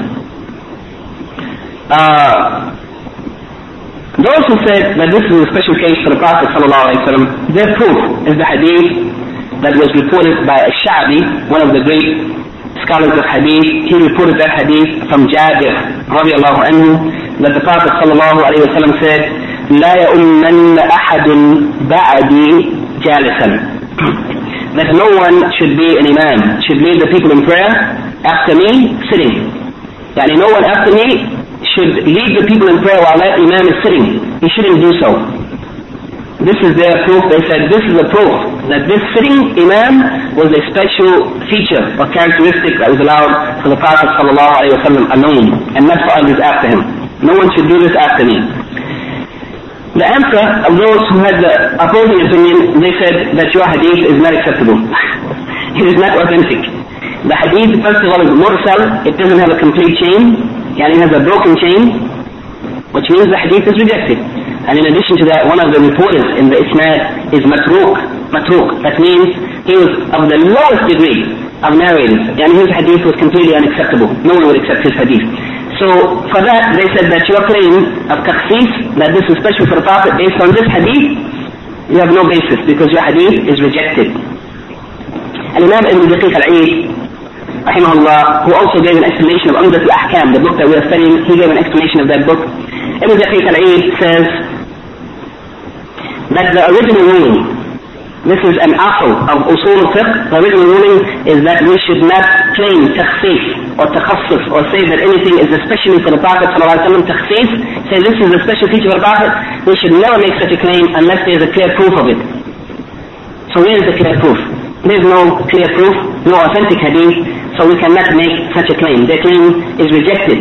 [SPEAKER 1] Those who said that this is a special case for the Prophet ﷺ, their proof is the hadith that was reported by Ash-Sha'bi, one of the great scholars of hadith. He reported that hadith from Jabir radiallahu anhu, that the Prophet ﷺ said, لا يؤمن أحد بعدي جالسا, that no one should be an imam, should lead the people in prayer after me sitting. No one after me should lead the people in prayer while that imam is sitting. He shouldn't do so. This is their proof. They said this is a proof that this sitting imam was a special feature or characteristic that was allowed for the Prophet ﷺ alone, and not for others after him. No one should do this after me. The answer of those who had the opposing opinion, they said that your hadith is not acceptable. It is not authentic. The hadith, first of all, is mursal. It doesn't have a complete chain. It has a broken chain, which means the hadith is rejected. And in addition to that, one of the reporters in the isnad is matruk.
[SPEAKER 2] matruk. That means he was of the lowest degree of narrators, and his hadith was completely unacceptable. No one would accept his hadith. So for that, they said that your claim of takhsis, that this is special for the Prophet based on this hadith, you have no basis, because your hadith is rejected. And Imam Ibn Daqiq al-Eid, rahimahullah, who also gave an explanation of Umdat al-Ahkam, the book that we are studying, he gave an explanation of that book. Ibn Daqiq al-Eid says that the original ruling, this is an asl of usul al-fiqh, the original ruling is that we should not claim takhsis or takhassus or say that anything is especially for the Prophet ﷺ, takhsis, say this is a special feature of the Prophet, we should never make such a claim unless there is a clear proof of it. So where is the clear proof? There is no clear proof, no authentic hadith, so we cannot make such a claim. Their claim is rejected.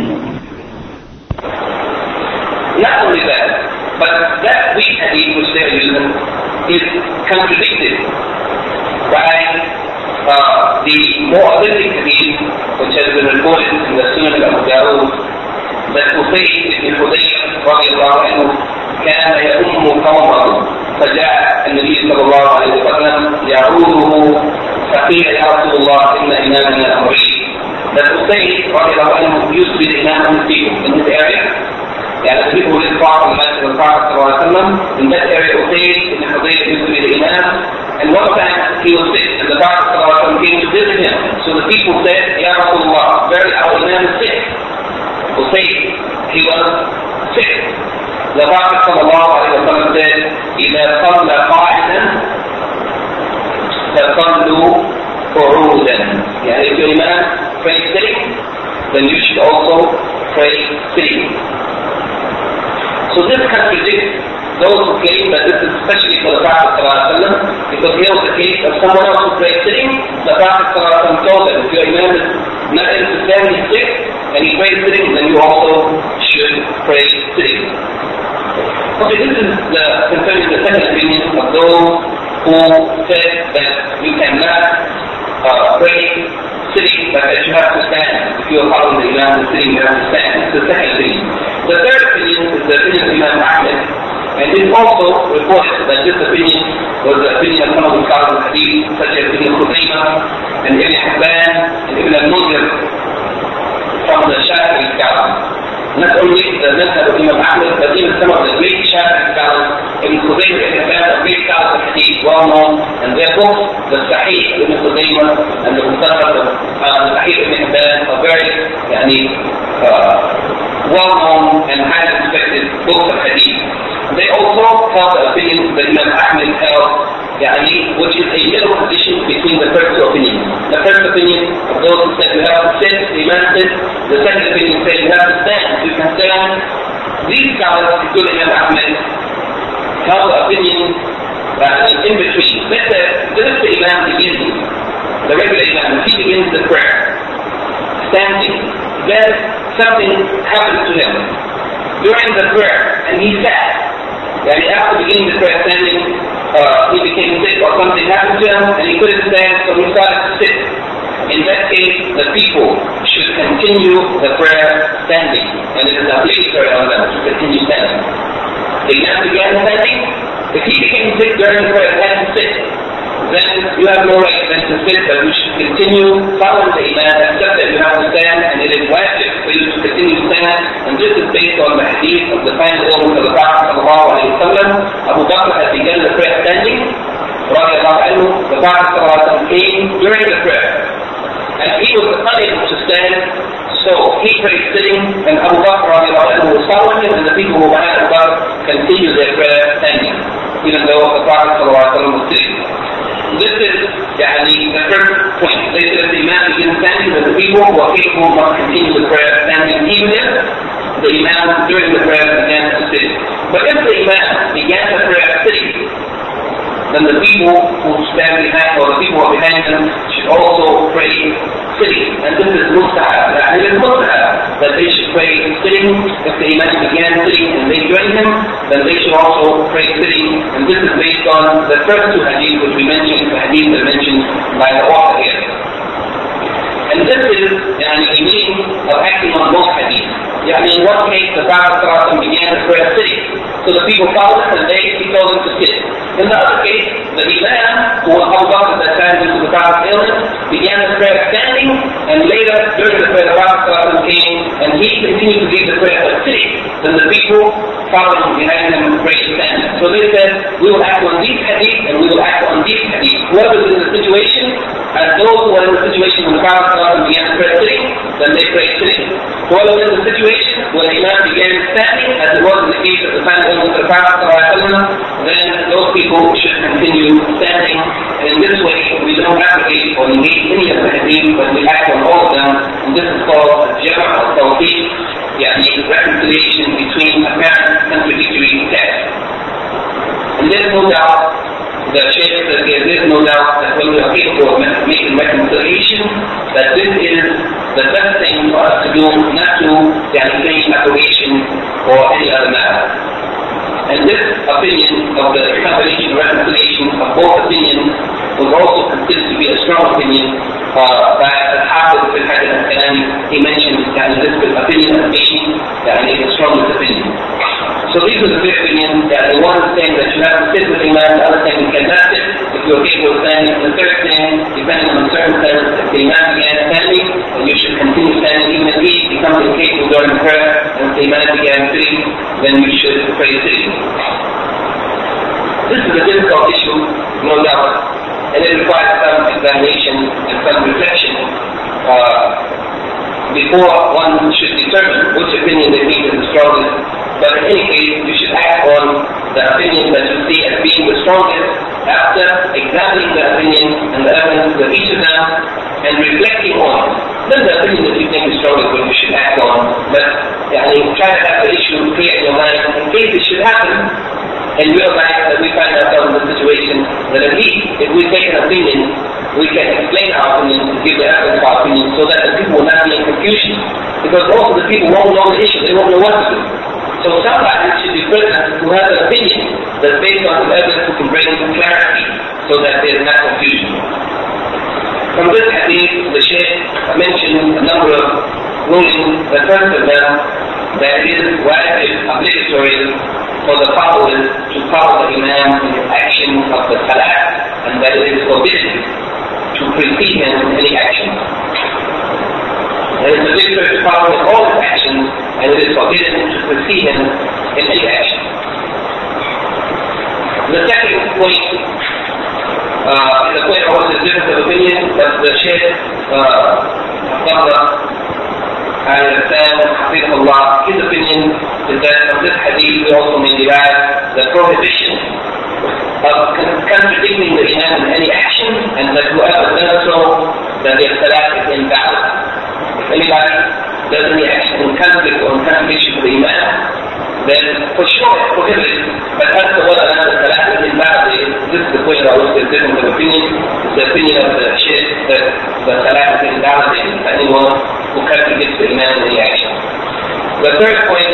[SPEAKER 1] Not only that, but that weak hadith which they are using is contradicted by the more authentic hadith which has been reported in the Sunan of Abu Dawud, that Usayd ibn Hudayr radiallahu anhu كان يؤم قومه فجاء النبي صلى الله عليه وسلم يعوده فقيل يا رسول الله إن إمامنا مريض. That Usayd radiallahu anhu used to be the imam of the people in this area. يعني the people who live far from the Masjid of the Prophet صلى الله عليه وسلم, in that area Usayd ibn Hudayr used to be the imam, and one time he was sick and the Prophet صلى الله عليه وسلم came to visit him. So the people said, Ya Rasulullah, very our imam is sick. Usayd, he was sick. The Prophet صلى الله عليه وسلم said, إذا صلى قاعدا فصلوا قعودا. يعني if your imam prays sitting, then you should also pray sitting. So this contradicts those who claim that this is especially for the Prophet ﷺ, because here was the case of someone else who prayed sitting. The Prophet ﷺ told them, if your imam is not able to stand, he's sick, and he prays sitting, then you also should pray sitting. Okay, this is concerning the second opinion of those who said that you cannot pray sitting, but that you have to stand. If you are following the imam sitting, you have to stand. It's the second opinion. The third opinion is the opinion of Imam Ahmed, and it is also reported that this opinion was the opinion of some of the scholars of hadith, such as Ibn Khuzaymah and Ibn Hibban and Ibn al-Munzir from the Shafi'i scholars. Not only the madhab of Imam Ahmed, but even some of the great Shafi'i scholars, Ibn Khuzaymah and Ibn Hibban, are great scholars of hadith, well known, and their books, the Sahih of Ibn Khuzaymah and the Musannaf of the Sahih of Ibn Hibban, are very well-known and highly respected books of hadith. They also held the opinion that Imam Ahmed held, which is a middle position between the first two opinions. The first opinion of those who said you have to sit, the Imam said. The second opinion said you have to stand. You can stand. These scholars, including Imam Ahmed, held the opinion in between. Let's say, this is the Imam begins, the regular Imam, he begins the prayer, standing. Then something happened to him during the prayer, and he sat. After beginning the prayer standing, he became sick or something happened to him, and he couldn't stand, so he started to sit. In that case, the people should continue the prayer standing, and it is obligatory on them to continue standing. The Imam began standing. If he became sick during the prayer and had to sit, then you have no right then to sit, but you should continue following the Imam, except that you have to stand, and it is wajib for you to continue to stand, and this is based on the hadith of the final illness of the Prophet ﷺ. Abu Bakr had begun the prayer standing, the Prophet ﷺ came during the prayer, and he was unable to stand, so he prayed sitting, and Abu Bakr was following him, and the people who were behind Abu Bakr continued their prayer standing, even though the Prophet ﷺ was sitting. This is the first point. They said the Imam begins standing, but the people who are capable must continue the prayer standing, even if the Imam during the prayer began to sit. But if the Imam began the prayer sitting, then the people who stand behind, or the people who are behind them, should also pray sitting. And this is mustahab. It is mustahab that they should pray sitting. If the Imam began sitting and they join him, then they should also pray sitting. And this is based on the first two hadiths which we mentioned, the hadith that mentioned by the author here. And this is a meaning of acting on both hadiths. In one case, the Prophet ﷺ began the prayer sitting. So the people followed him and he told them to sit. In the other case, the Imam who was Abu Bakr at that time due to the Prophet's illness, began the prayer standing, and later during the prayer the Prophet came and he continued to lead the prayer but sitting. Then the people following behind him prayed standing. So they said, we will act on these hadith and we will act on these hadith. Whoever is in the situation, as those who were in the situation when the Prophet began the prayer sitting, then they prayed sitting. Whoever is in the situation when the Imam began standing, as it was in the case of the time of the Prophet, then those people should continue standing. And in this way, we don't abrogate or negate any of the hadith, but we act on all of them. And this is called Jama' al-Tawfiq, reconciliation between apparent contradictory texts. And there's no doubt, the Shaykh says there's no doubt that when we are capable of making reconciliation, that this is the best thing for us to do, not to claim abrogation or any other matter. And this opinion of the combination of reconciliation of both opinions was also considered to be a strong opinion by Al-Hafiz bin Hajar al-Asqalani. He mentioned that this opinion as being the strongest opinion. So these are the three opinions. One is saying that you have to sit with the Imam, the other thing you cannot sit if you're capable of standing. The third thing, depending on the circumstances, if the Imam began standing, then you should continue standing. Even if he becomes incapable during the prayer, and if the Imam began sitting, then you should pray sitting. This is a difficult issue, no doubt, and it requires some examination and some reflection before one should determine which opinion they think is the strongest. But in any case, you should act on the opinion that you see as being the strongest after examining the opinion and the evidence of each of them and reflecting on it. Then the opinion that you think is strongest what you should act on. But try to have the issue clear in your mind in case it should happen. And realize that we find ourselves in a situation that at least if we take an opinion, we can explain our opinion, give the evidence of our opinion, so that the people will not be in confusion. Because most of the people won't know the issue, they won't know what to do. So somebody should be present who has an opinion that's based on the evidence who can bring clarity so that there is not confusion. From this hadith, the Shaykh mentioned a number of rulings. The first of them, that it is obligatory for the followers to follow the Imam in his action of the Salat, and that it is forbidden to precede him in any action. It is obligatory to follow in all his actions, and it is forbidden to precede him in any action. The second point is a point of which is difference of opinion, but the Shaykh I understand, his opinion is that from this hadith we also may derive the prohibition of contradicting the Imam in any action, and that whoever does so, that their salat is invalid. If anybody does any action in conflict or in contradiction to the Imam, then for sure it's prohibited. But as to whether or not the salat is invalid, this is the point about which there's difference of opinion. It's the opinion of the Shaykh that the salat is invalid for anyone who contradicts the Imam in the action. The third point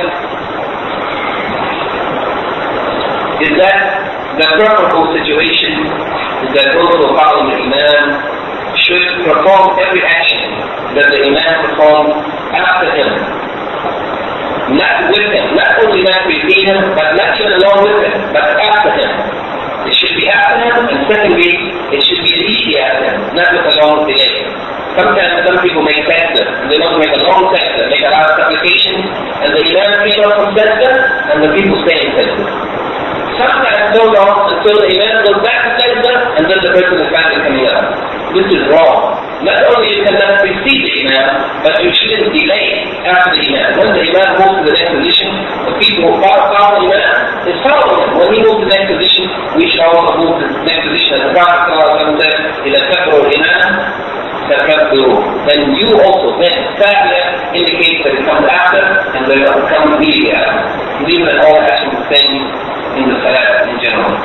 [SPEAKER 1] is that the preferable situation is that those who are following the Imam should perform every action that the Imam performs after him. Not with him, not only not precede him, but not even along with him, but after him. It should be after him, and secondly, it should be immediately after him, not with a long delay. Sometimes some people make sajda, and they want to make a long sajda, make a lot of supplication, and the Imam came up from sajda, and the people stay in sajda. Sometimes so long until the Imam goes back to sajda, and then the person is finally coming up. This is wrong. Not only you cannot precede the Imam, but you shouldn't delay after the Imam. When the Imam moves to the next position, the people who follow the Imam is following him. When he moves to the next position, we should also move to the next position. As the Prophet said, إِذَا كَبْرُ الْإِمَامِ تَكَبِّرُوا. Then you also, then Fatiha indicates that it comes after, and then it comes immediately after. Leave it all actions the same in the Salat in general.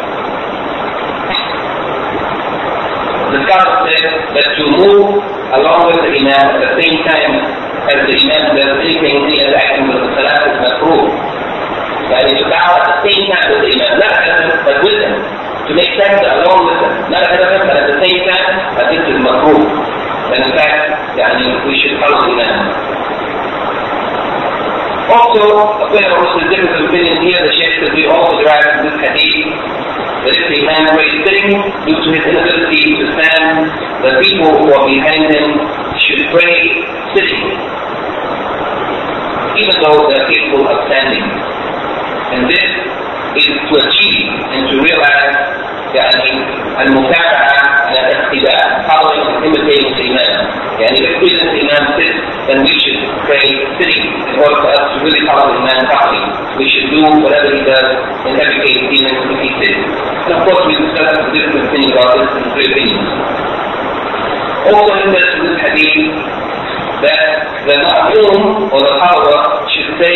[SPEAKER 1] The scholar said that to move along with the Imam at the same time as the Imam does anything, any other action with the Salat is makruh. That is to bow at the same time with the Imam, not ahead of him, but with him. To make sajda along with him, not ahead of him, but at the same time, but this is makruh. And in fact, we should follow the Imam. Also, a point of which the difference of opinion here, the Shaykh says we also derive from this hadith that if the Imam prays sitting due to his inability to stand, the people who are behind him should pray sitting, even though they are capable of standing. And this is to achieve and to realize المتابعة على الاقتداء, following and imitating the Imam. If we let the Imam sit, then we should pray sitting in order for us to really follow the Imam properly. We should do whatever he does in every case, even if he sits. And of course we discussed the different opinions about this in three opinions. Also in this hadith that the ma'mum or the follower should say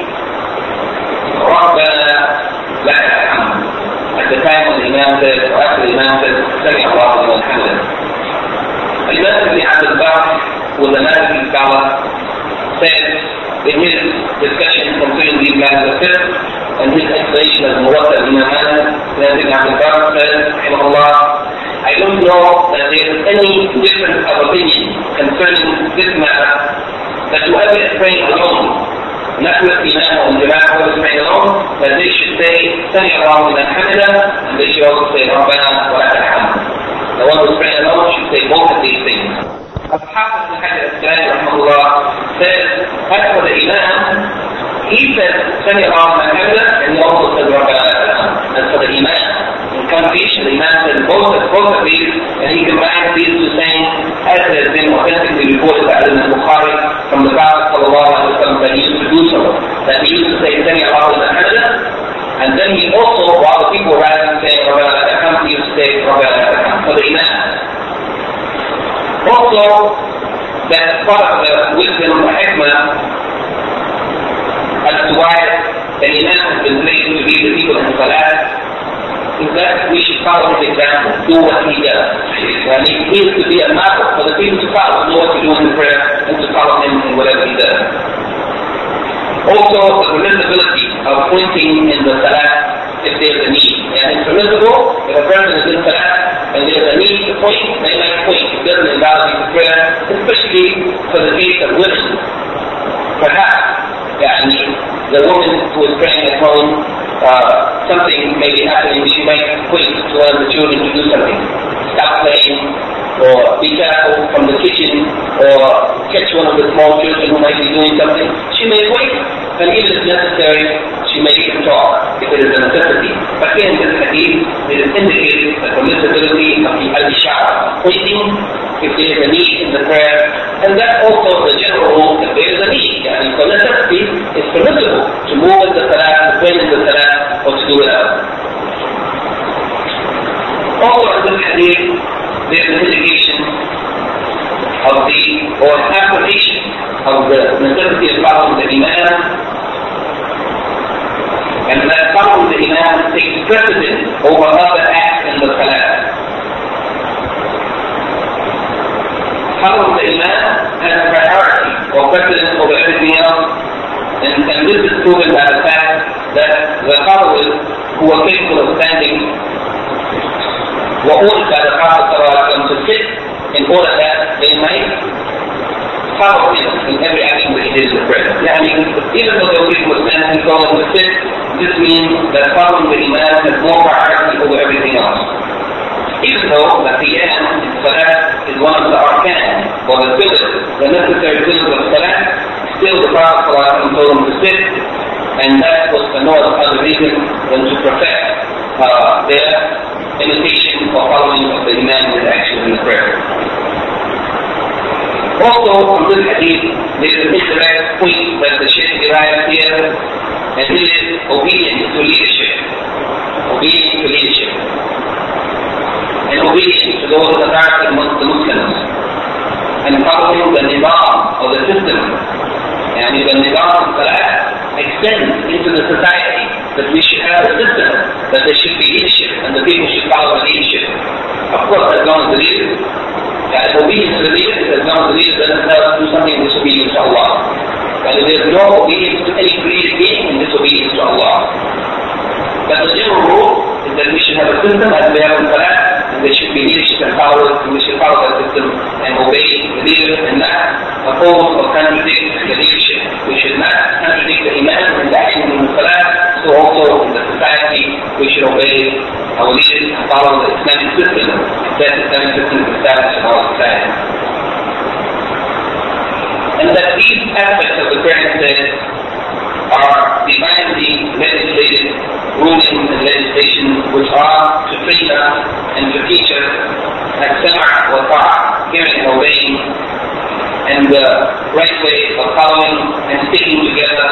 [SPEAKER 1] رَبَّنَا لَكَ الْحَمْدُ at the time when the Imam says, or after the Imam says, سَمِعَ اللَّهُ لِمَنْ حَمِدَهُ. Imam Ibn Abd al-Barr, with the Maliki scholar, says in his discussion concerning these matters of fiqh and his explanation of Muwatta Imam Malik, Imam Ibn Abd al-Barr says, rahimahullah, I don't know that there is any difference of opinion concerning this matter, that whoever is praying alone, not with Imam or Jama'ah, who is praying alone, that they should say, سَمِعَ اللَّهُ لِمَنْ حَمِدَهُ, and they should also say, رَبَّنَا وَلَكَ الْحَمْدُ. The one who is praying alone should say both of these things. Al-Hafiz ibn Hajar al-Asqalani, rahimahullah, says, as for the Imam, he says, سَمِعَ اللَّهُ لِمَنْ حَمِدَهُ, and he also says, رَبَّنَا وَلَكَ الْحَمْدُ. As for the Imam, in congregation, the Imam says both of these, and he combines these two sayings, as has been authentically reported by Al-Bukhari from the Prophet ﷺ, that he used to do so, that he used to say, سَمِعَ اللَّهُ لِمَنْ حَمِدَهُ, and then he also, while the people were rising saying, رَبَّنَا لَكَ الْحَمْدُ, he used to say, رَبَّنَا لَكَ الْحَمْدُ, for the Imam. Also, that part of the wisdom of hikmah as to why an Imam has been placed to lead the people in Salat, is that we should follow his example, do what he does. And he is to be a model for the people to follow, know what to do in the prayer, and to follow him in whatever he does. Also, the permissibility of pointing in the Salat if there's a need. And it's permissible if a person is in Salat and there's a need to point, they might point. It doesn't invalidate the prayer, especially for the case of women. Perhaps, the woman who is praying at home, something may be happening, she might point to one of the children to do something. Stop playing, or be careful from the kitchen, or catch one of the small children who might be doing something. She may wait, and even if necessary, she may even talk if it is a necessity. But here in this hadith, it is indicated the permissibility of the al-ishara, pointing if there is a need in the prayer, and that's also the general rule if there is a need. For necessity, it's permissible to move in the salat, to pray in the salat, or to do it out. Also in this hadith, there is an indication of or an affirmation of the necessity of following the Imam, and that following the Imam takes precedence over other acts in the salat. Following the Imam has priority or precedence over everything else, and this is proven by the fact that the followers who are capable of standing were ordered by the Prophet ﷺ to sit in order that they might follow him in every action that he did in the prayer. Even though they were capable of standing and going to sit, this means that following the Imam has more priority over everything else. Even though the qiyam in salat is one of the arkan, or the pillars, the necessary pillars of salat, still the Prophet ﷺ told them to sit, and that was for no other reason than to perfect their imitation or following of the Imam in his actions in the prayer. Also, from this hadith, there is an indirect point that the Shaykh derives here, and it is obedience to leadership. Obedience to leadership. And obedience to those authority amongst the Muslims. And following the nizam or the system. And the nizam of salat extends into the society, that we should have a system, that there should be leadership, and the people should follow the leadership. Of course, as long as the leader, obedience to the leader is as long as the leader doesn't tell us to do something in disobedience to Allah. And if there is no obedience to any created being in disobedience to Allah. But the general rule is that we should have a system as we have in salat, and there should be leadership and followers, and we should follow that system and obey the leader and not oppose or contradict the leadership. We should not contradict the Imam in the action in the salat, so also in the society we should obey our leaders and follow the Islamic system, that Islamic system is established in our society. And that these aspects of the Quran said are divinely legislated rulings and legislation which are to train us and to teach us as sama' wa ta'a, hearing and obeying, and the right way of following and sticking together.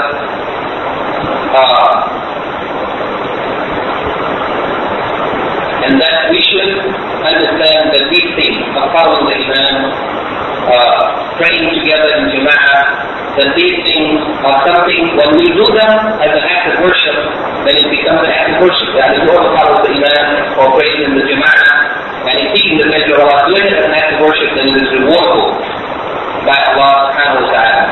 [SPEAKER 1] And that we should understand that these things of following the Imam, praying together in Jama'ah, that these things are something, when we do them as an act of worship, then it becomes an act of worship. That is all follow the Imam or praying in the Jama'ah, and in seeking the pleasure of Allah, doing it as an act of worship, then it is rewardable by Allah subhanahu wa ta'ala.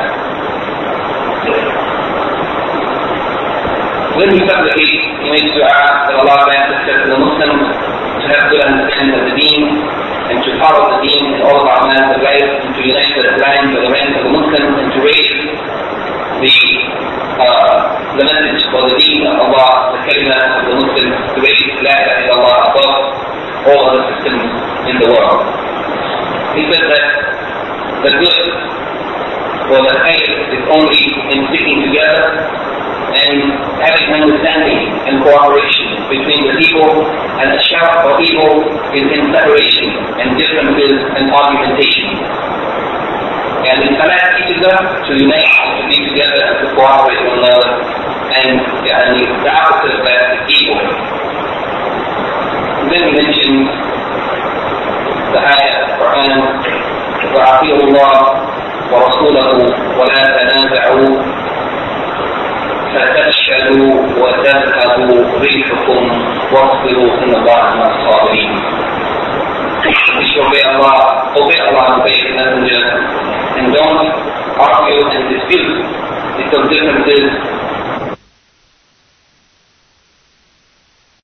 [SPEAKER 1] When we supplicate, we make dua that Allah grant success to the Muslims, to have good understanding of the deen, and to follow the deen in all of our manners of life, and to unite the ranks of the Muslims, and to raise the message for the deen of Allah, the kalimah of the Muslims, to raise La ilaha illallah above all other systems in the world. He said that the good or the khair is only in sticking together and having understanding and cooperation between the people, and the shar or evil is in separation and differences and argumentation. And in salat teaches us to unite, to be together, and to cooperate with one another, and the opposite of that is evil. Then he mentions the ayah of the Quran, وَأَطِيعُوا اللَّهَ وَرَسُولَهُ وَلَا تَنَازَعُوا فَتَفْشَلُوا وَتَذْهَبُوا رِيحُكُمْ وَاصْبِرُوا إِنَّ اللَّهَ مَعَ الصَّابِرِينَ. We should obey Allah and obey His Messenger, and don't argue and dispute because differences